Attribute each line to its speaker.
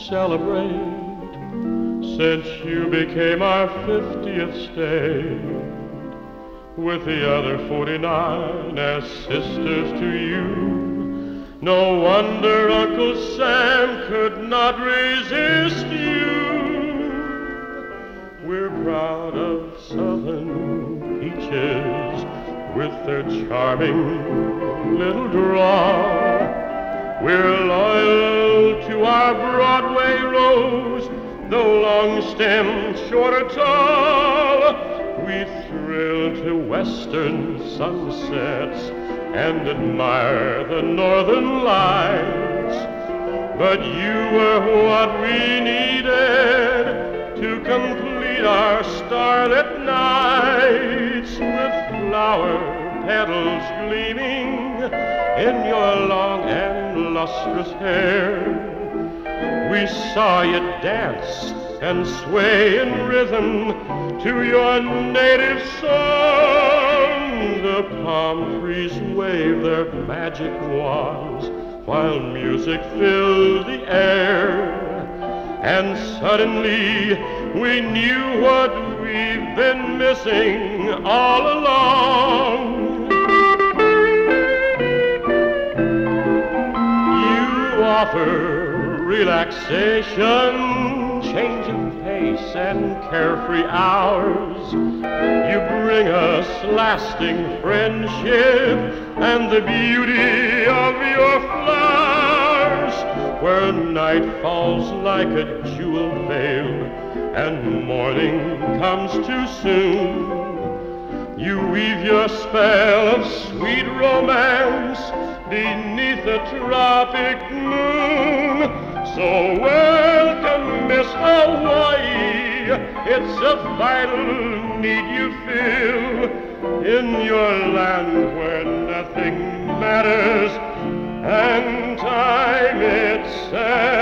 Speaker 1: celebrate since you became our 50th state. With the other 49 as sisters to you, no wonder Uncle Sam could not resist you. We're proud of Southern peaches with their charming little draw. We're loyal to our Broadway rose, though long-stemmed, short or tall. We thrill to western sunsets and admire the northern lights. But you were what we needed to complete our starlit nights, with flower petals gleaming in your long and lustrous hair. We saw you dance and sway in rhythm to your native song. The palm trees wave their magic wands while music filled the air. And suddenly we knew what we've been missing all along. You offer relaxation, change of pace and carefree hours. You bring us lasting friendship and the beauty of your flowers. Where night falls like a jewel veil and morning comes too soon, you weave your spell of sweet romance beneath the tropic moon. So welcome, Miss Hawaii, it's a vital need you feel in your land where nothing matters and time itself